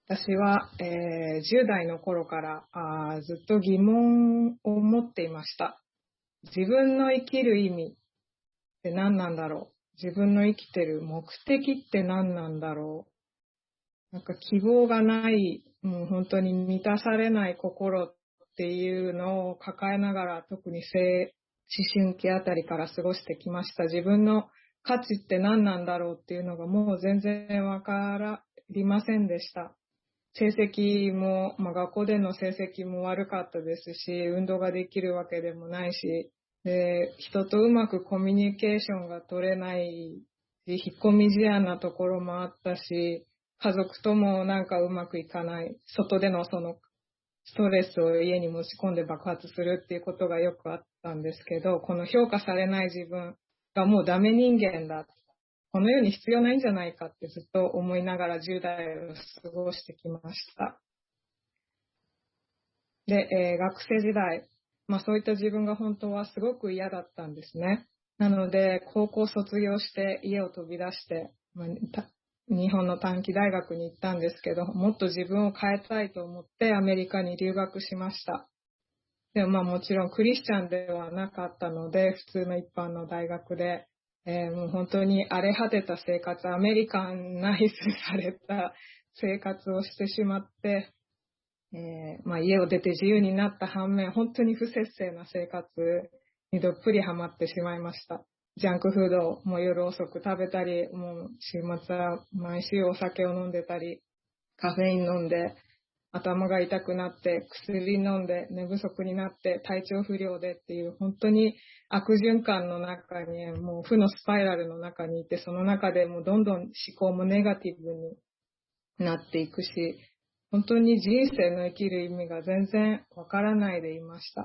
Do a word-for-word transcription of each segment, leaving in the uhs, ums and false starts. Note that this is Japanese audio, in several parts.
私は、えーじゅう代の頃からあーずっと疑問を持っていました。自分の生きる意味って何なんだろう。自分の生きてる目的って何なんだろう。なんか希望がない、もう本当に満たされない心っていうのを抱えながら、特に青思春期あたりから過ごしてきました。自分の価値って何なんだろうっていうのがもう全然わかりませんでした。成績も、まあ、学校での成績も悪かったですし、運動ができるわけでもないし、で、人とうまくコミュニケーションが取れないし、引っ込み思案なところもあったし、家族ともなんかうまくいかない、外でのそのストレスを家に持ち込んで爆発するっていうことがよくあったんですけど、この評価されない自分がもうダメ人間だ。この世に必要ないんじゃないかってずっと思いながらじゅう代を過ごしてきました。で、えー学生時代、まあそういった自分が本当はすごく嫌だったんですね。なので、高校卒業して家を飛び出して、まあた日本の短期大学に行ったんですけど、もっと自分を変えたいと思ってアメリカに留学しました。でもまあもちろんクリスチャンではなかったので、普通の一般の大学で、えーもう本当に荒れ果てた生活、アメリカンナイスされた生活をしてしまって、えーまあ、家を出て自由になった反面、本当に不節制な生活にどっぷりハマってしまいました。ジャンクフードをもう夜遅く食べたり、もう週末は毎週お酒を飲んでたり、カフェイン飲んで、頭が痛くなって薬飲んで寝不足になって体調不良でっていう本当に悪循環の中にもう負のスパイラルの中にいて、その中でもうどんどん思考もネガティブになっていくし、本当に人生の生きる意味が全然わからないでいました。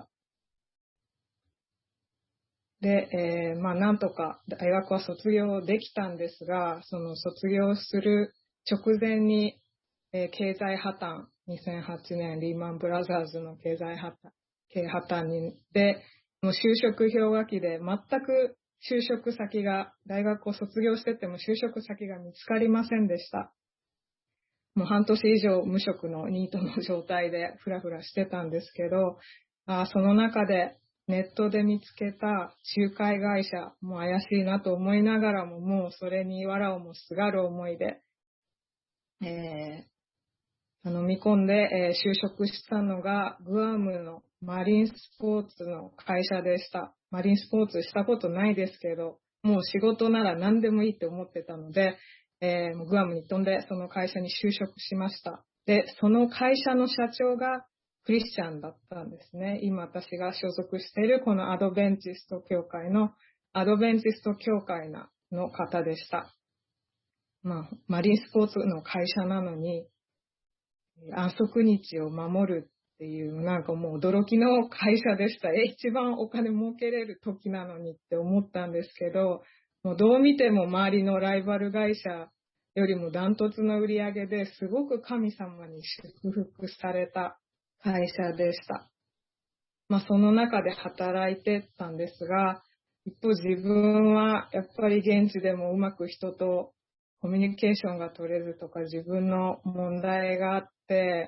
で、えーまあなんとか大学は卒業できたんですが、その卒業する直前に、えー経済破綻、にせんはちねんリーマンブラザーズの経済破綻、経破綻にで、もう就職氷河期で全く就職先が、大学を卒業してても就職先が見つかりませんでした。もう半年以上無職のニートの状態でフラフラしてたんですけど、あその中でネットで見つけた仲介会社も怪しいなと思いながらも、もうそれに藁をもすがる思いで、えー、飲み込んで、えー就職したのがグアムのマリンスポーツの会社でした。マリンスポーツしたことないですけど、もう仕事なら何でもいいって思ってたので、えーグアムに飛んでその会社に就職しました。で、その会社の社長がクリスチャンだったんですね。今私が所属しているこのアドベンチスト教会のアドベンチスト教会なの方でした。まあ、マリンスポーツの会社なのに、安息日を守るっていう、なんかもう驚きの会社でした。え、一番お金儲けれる時なのにって思ったんですけど、もうどう見ても周りのライバル会社よりもダントツの売り上げですごく神様に祝福された会社でした。まあその中で働いてたんですが、一方自分はやっぱり現地でもうまく人とコミュニケーションが取れずとか自分の問題があって、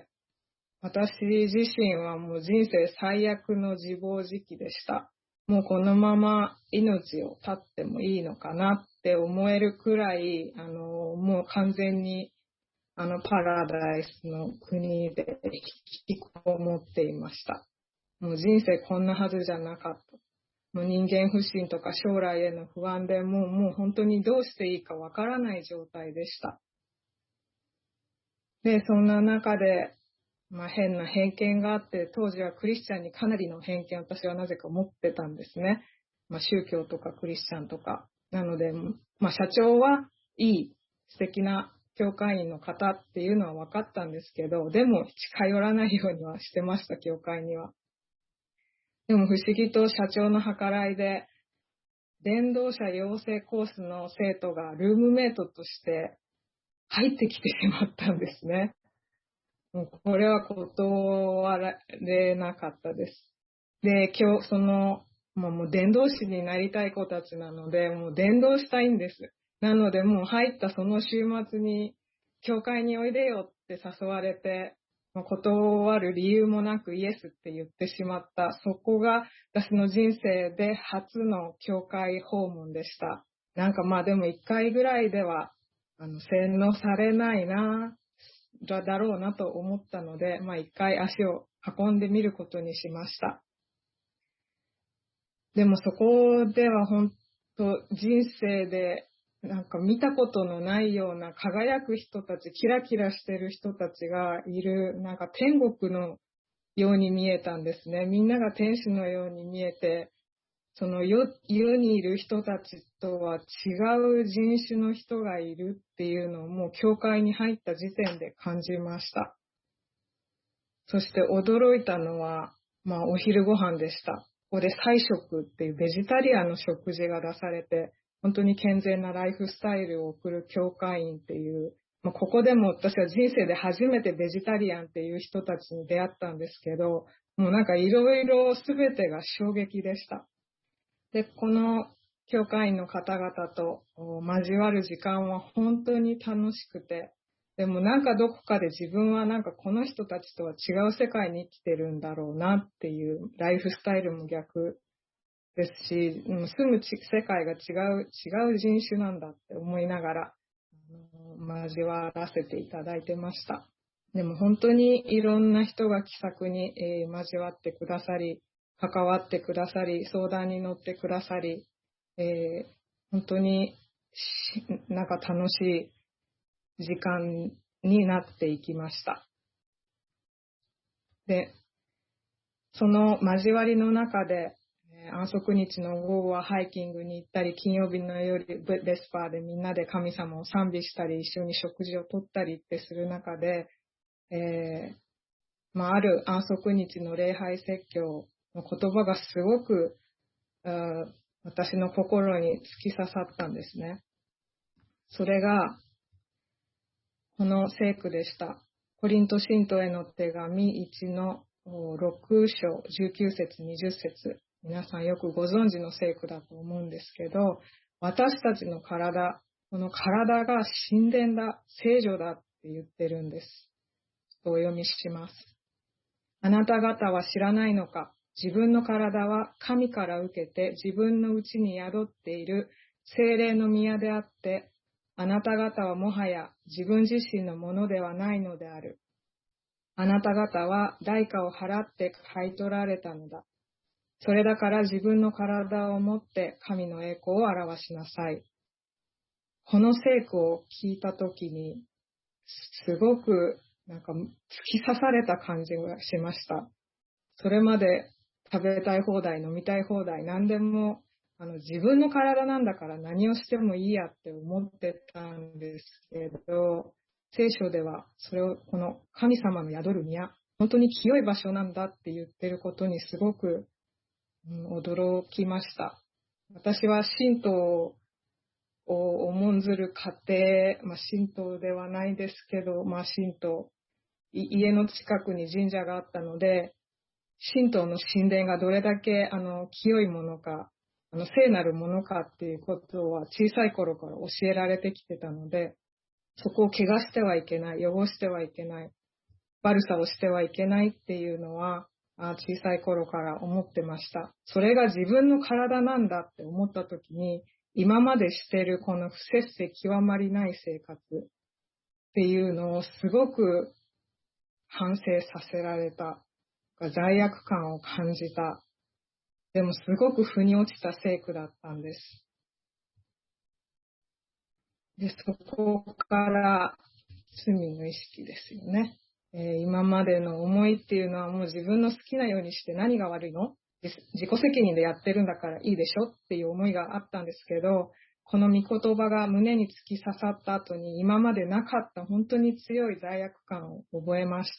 私自身はもう人生最悪の自暴自棄でした。もうこのまま命を絶ってもいいのかなって思えるくらい、あの、もう完全にあのパラダイスの国で引きこもっていました。もう人生こんなはずじゃなかった。もう人間不信とか将来への不安でもう、もう本当にどうしていいかわからない状態でした。で、そんな中で、まあ、変な偏見があって、当時はクリスチャンにかなりの偏見を私はなぜか持ってたんですね。まあ、宗教とかクリスチャンとか。なので、まあ、社長はいい、素敵な教会員の方っていうのは分かったんですけど、でも近寄らないようにはしてました、教会には。でも不思議と社長の計らいで、伝道者養成コースの生徒がルームメイトとして入ってきてしまったんですね。もうこれは断れなかったです。で、今日、その、もう、もう伝道師になりたい子たちなので、もう伝道したいんです。なので、もう入ったその週末に、教会においでよっって誘われて、まあ、断る理由もなくイエスって言ってしまった。そこが私の人生で初の教会訪問でした。なんかまあでも一回ぐらいではあの洗脳されないな、だろうなと思ったので、まあ一回足を運んでみることにしました。でもそこでは本当人生でなんか見たことのないような輝く人たち、キラキラしてる人たちがいる、なんか天国のように見えたんですね。みんなが天使のように見えて、その世、世にいる人たちとは違う人種の人がいるっていうのをもう教会に入った時点で感じました。そして驚いたのは、まあお昼ご飯でした。ここで菜食っていうベジタリアンの食事が出されて、本当に健全なライフスタイルを送る教会員っていう、まあ、ここでも私は人生で初めてベジタリアンっていう人たちに出会ったんですけど、もうなんかいろいろ全てが衝撃でした。で、この教会員の方々と交わる時間は本当に楽しくて、でもなんかどこかで自分はなんかこの人たちとは違う世界に生きてるんだろうなっていう、ライフスタイルも逆ですし、住む世界が違う、違う人種なんだって思いながら、あの交わらせていただいてました。でも本当にいろんな人が気さくに、えー、交わってくださり、関わってくださり、相談に乗ってくださり、えー、本当になんか楽しい時間になっていきました。で、その交わりの中で、安息日の午後はハイキングに行ったり、金曜日の夜ベスパーでみんなで神様を賛美したり、一緒に食事をとったりってする中で、えーまあ、ある安息日の礼拝説教の言葉がすごく私の心に突き刺さったんですね。それがこの聖句でした。コリント信徒への手紙いちのろく章じゅうきゅう節にじゅう節、皆さんよくご存知の聖句だと思うんですけど、私たちの体、この体が神殿だ、聖女だって言ってるんです。お読みします。あなた方は知らないのか、自分の体は神から受けて自分のうちに宿っている聖霊の宮であって、あなた方はもはや自分自身のものではないのである。あなた方は代価を払って買い取られたのだ。それだから自分の体を持って神の栄光を表しなさい。この聖句を聞いたときに、すごくなんか突き刺された感じがしました。それまで食べたい放題、飲みたい放題、何でもあの自分の体なんだから何をしてもいいやって思ってたんですけど、聖書ではそれをこの神様の宿る宮、本当に清い場所なんだって言ってることにすごく、うん、驚きました。私は神道を重んずる家庭、まあ、神道ではないですけど、まあ、神道、家の近くに神社があったので、神道の神殿がどれだけあの清いものか、あの聖なるものかっていうことは小さい頃から教えられてきてたので、そこを怪我してはいけない、汚してはいけない、悪さをしてはいけないっていうのは、小さい頃から思ってました。それが自分の体なんだって思った時に、今までしているこの不節制極まりない生活っていうのをすごく反省させられた。罪悪感を感じた。でもすごく腑に落ちた聖句だったんです。で、そこから罪の意識ですよね。えー、今までの思いっていうのはもう自分の好きなようにして何が悪いの？自己責任でやってるんだからいいでしょっていう思いがあったんですけど、この御言葉が胸に突き刺さった後に今までなかった本当に強い罪悪感を覚えました。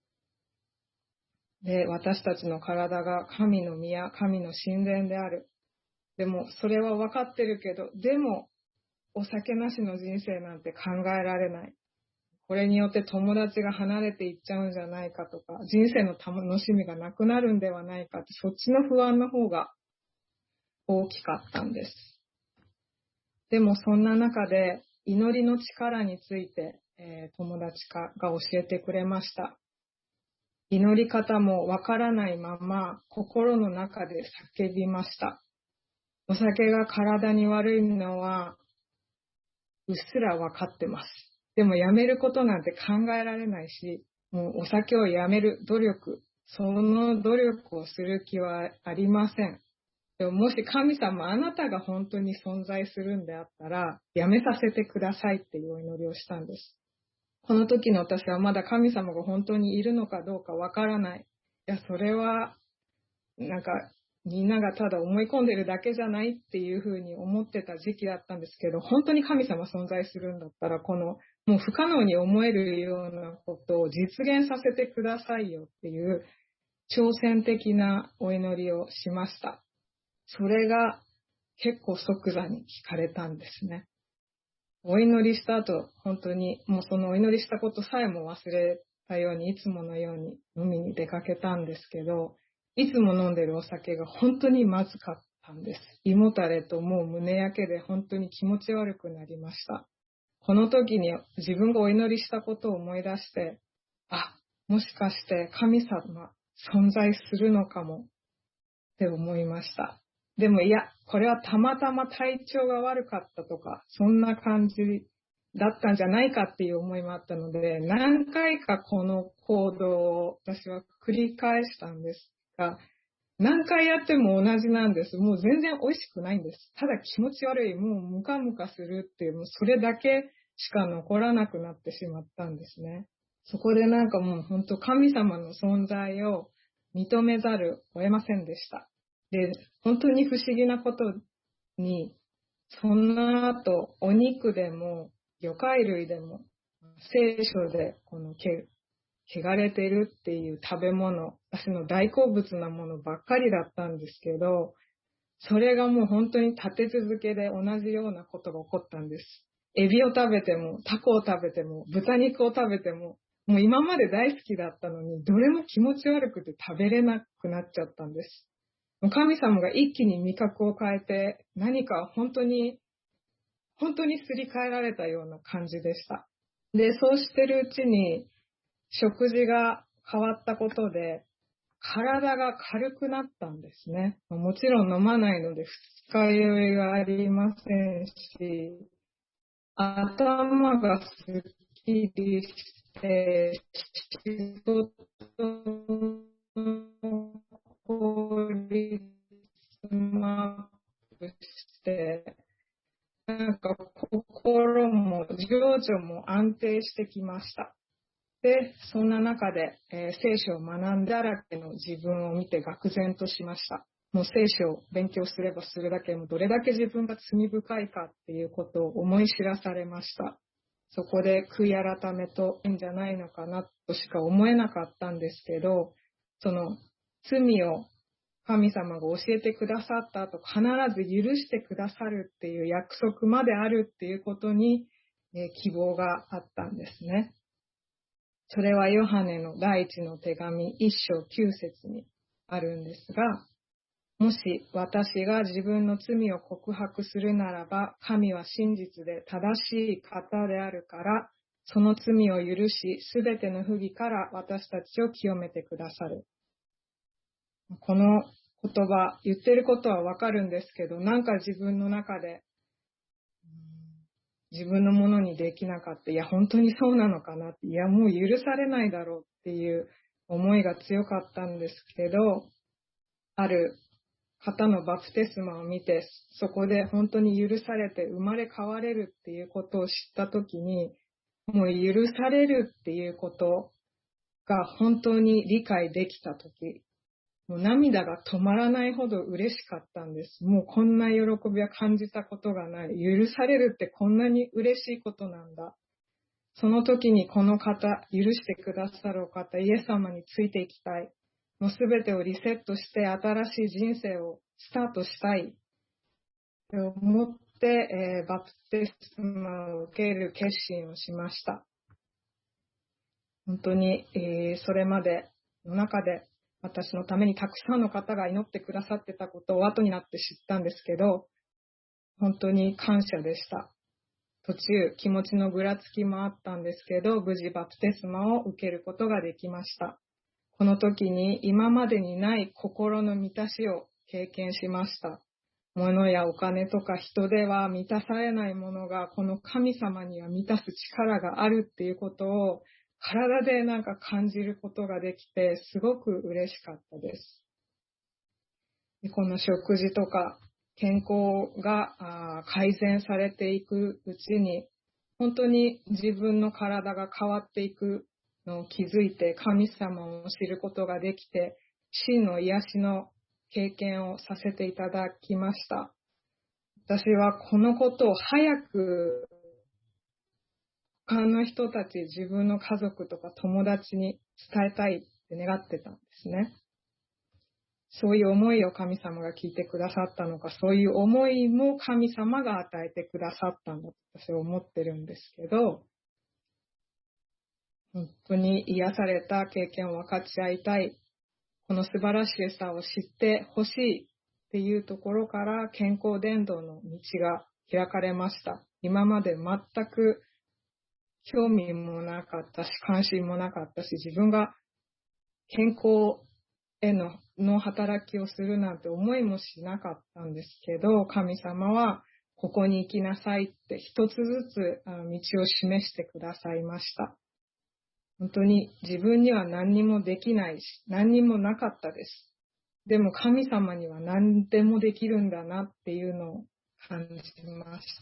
で、私たちの体が神の宮、神の神殿である。でも、それは分かってるけど、でも、お酒なしの人生なんて考えられない。これによって友達が離れていっちゃうんじゃないかとか、人生の楽しみがなくなるんではないかって、そっちの不安の方が大きかったんです。でも、そんな中で、祈りの力について、 えー友達かが教えてくれました。祈り方もわからないまま心の中で叫びました。お酒が体に悪いのはうっすらわかってます。でもやめることなんて考えられないし、もうお酒をやめる努力、その努力をする気はありません。でももし神様、あなたが本当に存在するんであったら、やめさせてくださいっていうお祈りをしたんです。この時の私はまだ神様が本当にいるのかどうかわからない。いや、それは、なんか、みんながただ思い込んでるだけじゃないっていうふうに思ってた時期だったんですけど、本当に神様存在するんだったら、この、もう不可能に思えるようなことを実現させてくださいよっていう挑戦的なお祈りをしました。それが結構即座に聞かれたんですね。お祈りした後、本当にもうそのお祈りしたことさえも忘れたように、いつものように飲みに出かけたんですけど、いつも飲んでるお酒が本当にまずかったんです。胃もたれともう胸焼けで本当に気持ち悪くなりました。この時に自分がお祈りしたことを思い出して、あ、もしかして神様存在するのかもって思いました。でもいや、これはたまたま体調が悪かったとか、そんな感じだったんじゃないかっていう思いもあったので、何回かこの行動を私は繰り返したんですが、何回やっても同じなんです。もう全然美味しくないんです。ただ気持ち悪い、もうムカムカするっていう、もうそれだけしか残らなくなってしまったんですね。そこでなんかもう本当神様の存在を認めざるを得ませんでした。で、本当に不思議なことに、その後、お肉でも魚介類でも聖書でこのけ汚れてるっていう食べ物、私の大好物なものばっかりだったんですけど、それがもう本当に立て続けで同じようなことが起こったんです。エビを食べても、タコを食べても、豚肉を食べても、もう今まで大好きだったのに、どれも気持ち悪くて食べれなくなっちゃったんです。神様が一気に味覚を変えて、何か本当に、本当にすり替えられたような感じでした。で、そうしてるうちに、食事が変わったことで、体が軽くなったんですね。もちろん飲まないので二日酔いがありませんし、頭がすっきりして、仕事の効率もアップして、なんか心も情緒も安定してきました。で、そんな中で、えー聖書を学んだらけの自分を見て愕然としました。もう聖書を勉強すればするだけ、もうどれだけ自分が罪深いかっていうことを思い知らされました。そこで悔い改めといいんじゃないのかなとしか思えなかったんですけど、その罪を神様が教えてくださった後、必ず許してくださるっていう約束まであるっていうことに、えー希望があったんですね。それはヨハネの第一の手紙一章九節にあるんですが、もし私が自分の罪を告白するならば、神は真実で正しい方であるから、その罪を許し、すべての不義から私たちを清めてくださる。この言葉、言ってることはわかるんですけど、なんか自分の中で、自分のものにできなかった。いや、本当にそうなのかなって。いや、もう許されないだろうっていう思いが強かったんですけど、ある方のバプテスマを見て、そこで本当に許されて生まれ変われるっていうことを知ったときに、もう許されるっていうことが本当に理解できたとき、もう涙が止まらないほど嬉しかったんです。もうこんな喜びは感じたことがない。許されるってこんなに嬉しいことなんだ。その時にこの方、許してくださるお方、イエス様についていきたい。もうすべてをリセットして新しい人生をスタートしたい。と思って、えーバプテスマを受ける決心をしました。本当に、えーそれまでの中で私のためにたくさんの方が祈ってくださってたことを後になって知ったんですけど、本当に感謝でした。 途中気持ちのぐらつきもあったんですけど、無事バプテスマを受けることができました。この時に今までにない心の満たしを経験しました。物やお金とか人では満たされないものが、この神様には満たす力があるっていうことを体でなんか感じることができて、すごく嬉しかったです。この食事とか健康が改善されていくうちに、本当に自分の体が変わっていくのを気づいて、神様を知ることができて、真の癒しの経験をさせていただきました。私はこのことを早く他の人たち、自分の家族とか友達に伝えたいって願ってたんですね。そういう思いを神様が聞いてくださったのか、そういう思いも神様が与えてくださったんだと私は思ってるんですけど、本当に癒された経験を分かち合いたい。この素晴らしさを知ってほしいっていうところから健康伝道の道が開かれました。今まで全く興味もなかったし、関心もなかったし、自分が健康へのの働きをするなんて思いもしなかったんですけど、神様はここに行きなさいって一つずつ道を示してくださいました。本当に自分には何にもできないし、何にもなかったです。でも神様には何でもできるんだなっていうのを感じました。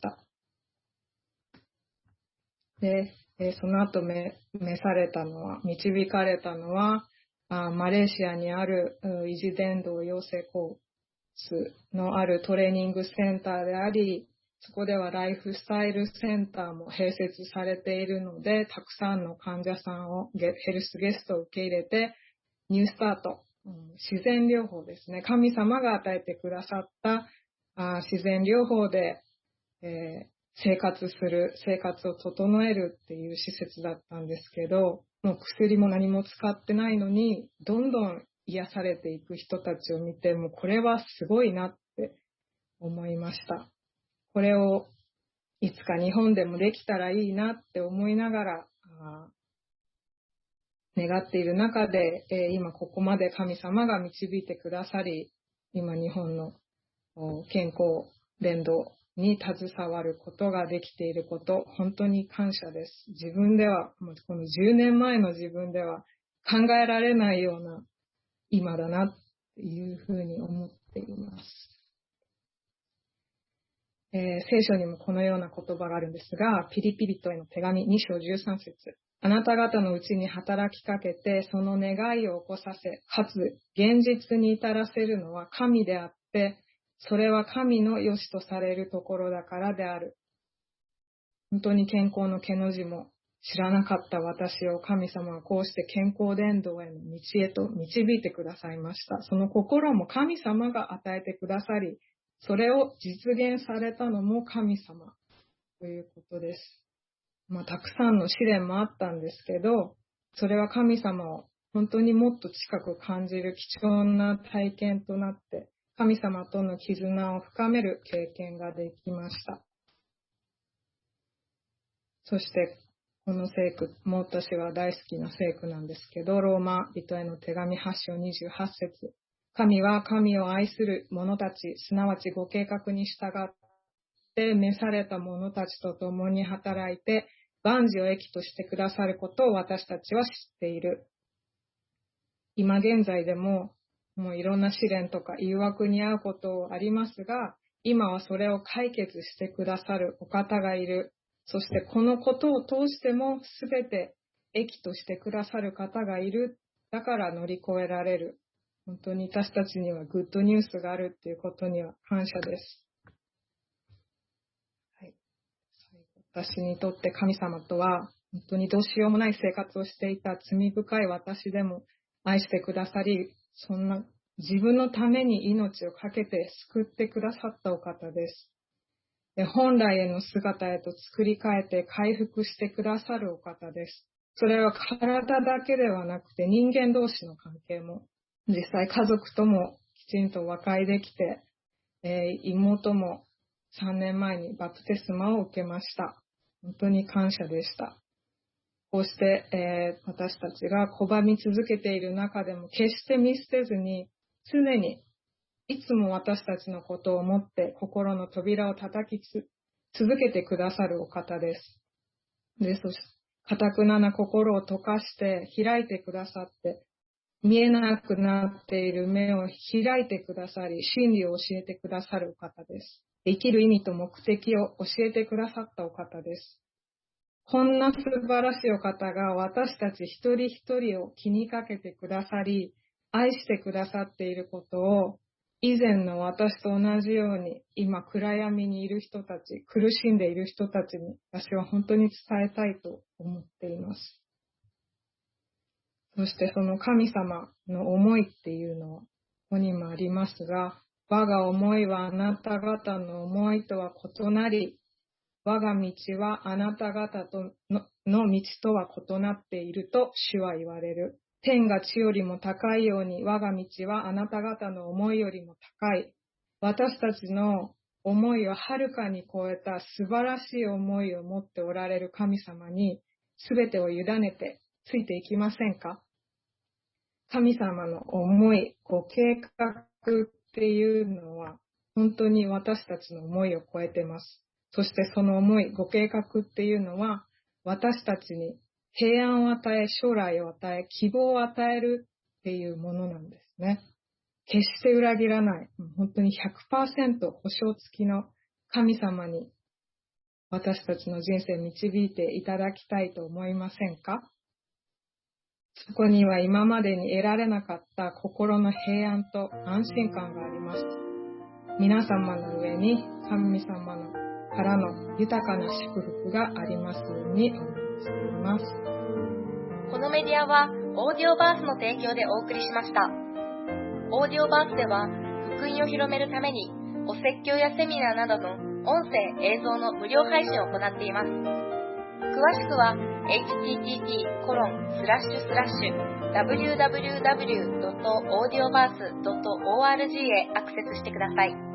で、その後召されたのは、導かれたのは、マレーシアにある維持伝道養成コースのあるトレーニングセンターであり、そこではライフスタイルセンターも併設されているので、たくさんの患者さんを、ヘルスゲストを受け入れて、ニュースタート、自然療法ですね。神様が与えてくださった自然療法で、えー、生活する、生活を整えるっていう施設だったんですけど、もう薬も何も使ってないのに、どんどん癒されていく人たちを見て、もうこれはすごいなって思いました。これをいつか日本でもできたらいいなって思いながら、願っている中で、えー、今ここまで神様が導いてくださり、今日本の健康伝道に携わることができていること、本当に感謝です。自分では、もうこのじゅうねんまえの自分では考えられないような今だなっていうふうに思っています。えー、聖書にもこのような言葉があるんですが、ピリピリとへの手紙に章じゅうさん節。あなた方のうちに働きかけて、その願いを起こさせ、かつ現実に至らせるのは神であって、それは神の良しとされるところだからである。本当に健康の毛の字も知らなかった私を神様はこうして健康伝道への道へと導いてくださいました。その心も神様が与えてくださり、それを実現されたのも神様ということです。まあ、たくさんの試練もあったんですけど、それは神様を本当にもっと近く感じる貴重な体験となって、神様との絆を深める経験ができました。そして、この聖句も私は大好きな聖句なんですけど、ローマ人への手紙はち章にじゅうはち節。神は神を愛する者たち、すなわちご計画に従って召された者たちと共に働いて、万事を益としてくださることを私たちは知っている。今現在でも、もういろんな試練とか誘惑に遭うことありますが、今はそれを解決してくださるお方がいる。そしてこのことを通しても全て益としてくださる方がいる。だから乗り越えられる。本当に私たちにはグッドニュースがあるっていうことには感謝です。はい、私にとって神様とは本当にどうしようもない生活をしていた罪深い私でも愛してくださり、そんな自分のために命を懸けて救ってくださったお方です。で、本来への姿へと作り変えて回復してくださるお方です。それは体だけではなくて人間同士の関係も、実際家族ともきちんと和解できて、えー、妹もさんねんまえにバプテスマを受けました。 本当に感謝でした。こうして、えー、私たちが拒み続けている中でも決して見捨てずに、常にいつも私たちのことを思って心の扉を叩きつ続けてくださるお方です。で、そして、堅くなな心を溶かして開いてくださって、見えなくなっている目を開いてくださり、真理を教えてくださるお方です。生きる意味と目的を教えてくださったお方です。こんな素晴らしいお方が私たち一人一人を気にかけてくださり、愛してくださっていることを、以前の私と同じように、今暗闇にいる人たち、苦しんでいる人たちに、私は本当に伝えたいと思っています。そしてその神様の思いっていうのは、ここにもありますが、我が思いはあなた方の思いとは異なり、我が道はあなた方と の, の道とは異なっていると主は言われる。天が地よりも高いように我が道はあなた方の思いよりも高い。私たちの思いをはるかに超えた素晴らしい思いを持っておられる神様に全てを委ねてついていきませんか？神様の思い、ご計画っていうのは本当に私たちの思いを超えてます。そしてその思い、ご計画っていうのは私たちに平安を与え、将来を与え、希望を与えるっていうものなんですね。決して裏切らない、本当に ひゃくパーセント 保証付きの神様に私たちの人生導いていただきたいと思いませんか？そこには今までに得られなかった心の平安と安心感があります。皆様の上に神様のからの豊かな祝福がありますようにお願いしています。 このメディアはオーディオバースの提供でお送りしました。オーディオバースでは福音を広めるためにお説教やセミナーなどの音声・映像の無料配信を行っています。詳しくは エイチティーティーティーコロンスラッシュスラッシュダブリューダブリューダブリュードットオーディオバースドットオーアールジー へアクセスしてください。